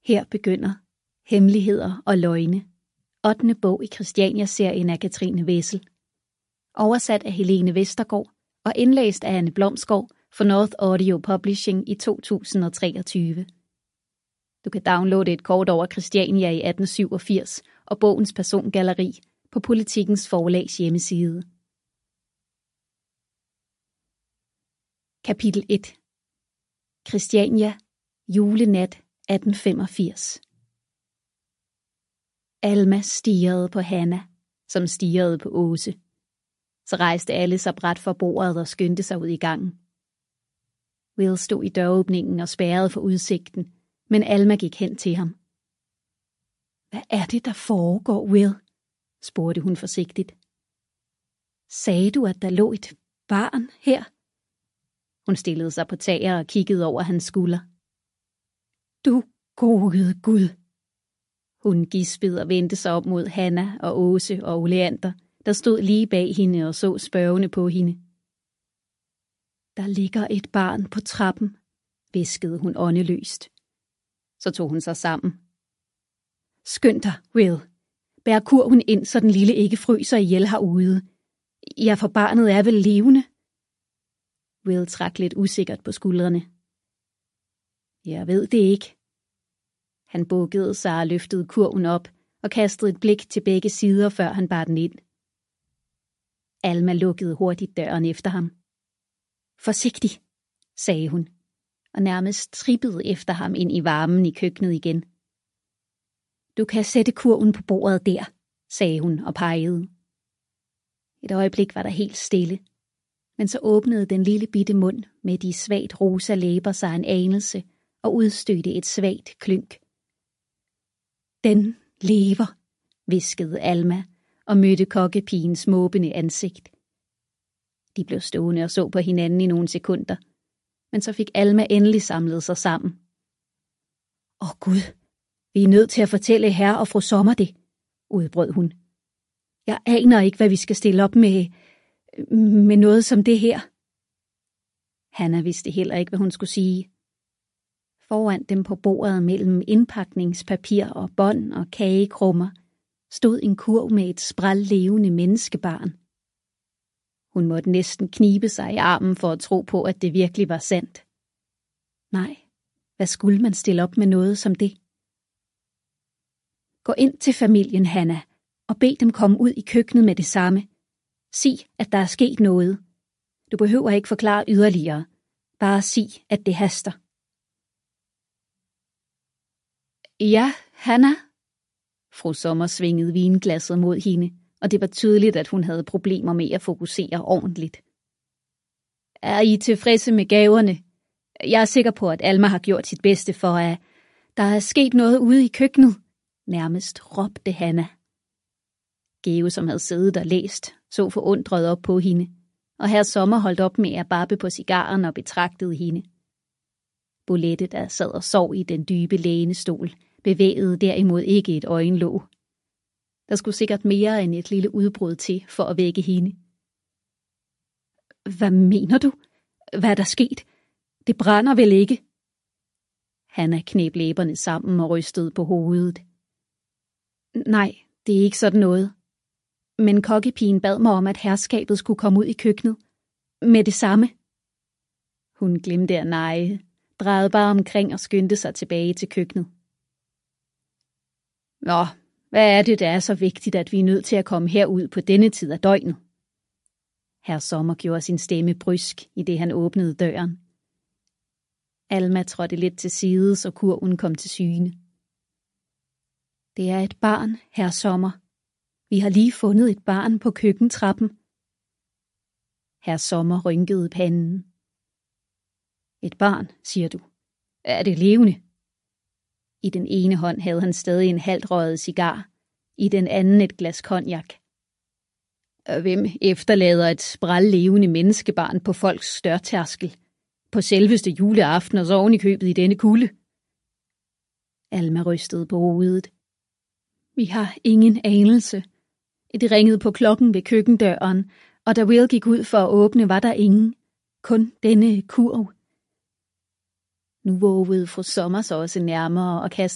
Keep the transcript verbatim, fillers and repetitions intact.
Her begynder Hemmeligheder og løgne. ottende bog i Christiania-serien af Katrine Wessel. Oversat af Helene Vestergaard og indlæst af Anne Blomsgaard for North Audio Publishing i to tusind og treogtyve. Du kan downloade et kort over Christiania i atten syvogfirs og bogens persongalleri på Politikens Forlags hjemmeside. Kapitel et. Christiania, julenat atten femogfirs. Alma stirrede på Hanna, som stirrede på Åse. Så rejste alle sig bræt for bordet og skyndte sig ud i gangen. Will stod i døråbningen og spærrede for udsigten, men Alma gik hen til ham. Hvad er det, der foregår, Will? Spurgte hun forsigtigt. Sagde du, at der lå et barn her? Hun stillede sig på tager og kiggede over hans skulder. Du gode Gud! Hun gispede og vendte sig op mod Hanna og Åse og Oleander, der stod lige bag hende og så spørgende på hende. Der ligger et barn på trappen, hviskede hun åndeløst. Så tog hun sig sammen. Skynd dig, Will. Bær kurven ind, så den lille ikke fryser ihjel herude. Ja, for barnet er vel levende? Will trak lidt usikkert på skuldrene. Jeg ved det ikke. Han bukkede sig og løftede kurven op og kastede et blik til begge sider, før han bar den ind. Alma lukkede hurtigt døren efter ham. Forsigtig, sagde hun, og nærmest trippede efter ham ind i varmen i køkkenet igen. Du kan sætte kurven på bordet der, sagde hun og pegede. Et øjeblik var der helt stille, men så åbnede den lille bitte mund med de svagt rosa læber sig en anelse og udstødte et svagt klynk. Den lever, hviskede Alma og mødte kokkepigens måbende ansigt. De blev stående og så på hinanden i nogle sekunder, men så fik Alma endelig samlet sig sammen. Åh Gud, vi er nødt til at fortælle herre og fru Sommer det, udbrød hun. Jeg aner ikke, hvad vi skal stille op med, med noget som det her. Hanna vidste heller ikke, hvad hun skulle sige. Foran dem på bordet mellem indpakningspapir og bånd og kagekrummer stod en kurv med et sprællevende menneskebarn. Hun måtte næsten knibe sig i armen for at tro på, at det virkelig var sandt. Nej, hvad skulle man stille op med noget som det? Gå ind til familien, Hanna, og bed dem komme ud i køkkenet med det samme. Sig, at der er sket noget. Du behøver ikke forklare yderligere. Bare sig, at det haster. Ja, Hanna. Fru Sommer svingede vinglasset mod hende, og det var tydeligt, at hun havde problemer med at fokusere ordentligt. Er I tilfredse med gaverne? Jeg er sikker på, at Alma har gjort sit bedste for, at der er sket noget ude i køkkenet, nærmest råbte Hanna. Geo, som havde siddet og læst, så forundret op på hende, og herr Sommer holdt op med at barbe på cigaren og betragtede hende. Bolette, der sad og sov i den dybe lænestol, bevægede derimod ikke et øjenlåg. Der skulle sikkert mere end et lille udbrud til for at vække hende. Hvad mener du? Hvad er der sket? Det brænder vel ikke? Hanna kneb læberne sammen og rystede på hovedet. Nej, det er ikke sådan noget. Men kokkepigen bad mig om, at herskabet skulle komme ud i køkkenet. Med det samme. Hun glemte at neje, drejede bare omkring og skyndte sig tilbage til køkkenet. Nå, hvad er det, der er så vigtigt, at vi er nødt til at komme herud på denne tid af døgnet? Herr Sommer gjorde sin stemme brysk, i det han åbnede døren. Alma trådte lidt til side, så kurven kom til syne. Det er et barn, herr Sommer. Vi har lige fundet et barn på køkkentrappen. Herr Sommer rynkede panden. Et barn, siger du. Er det levende? I den ene hånd havde han stadig en halvt røget cigar, i den anden et glas cognac. Hvem efterlader et sprællevende menneskebarn på folks dørtærskel, på selveste juleaften og så oven i købet i denne kulde? Alma rystede på hovedet. Vi har ingen anelse. Det ringede på klokken ved køkkendøren, og da Will gik ud for at åbne, var der ingen. Kun denne kurv. Nu vågede fru Sommer sig også nærmere og kastede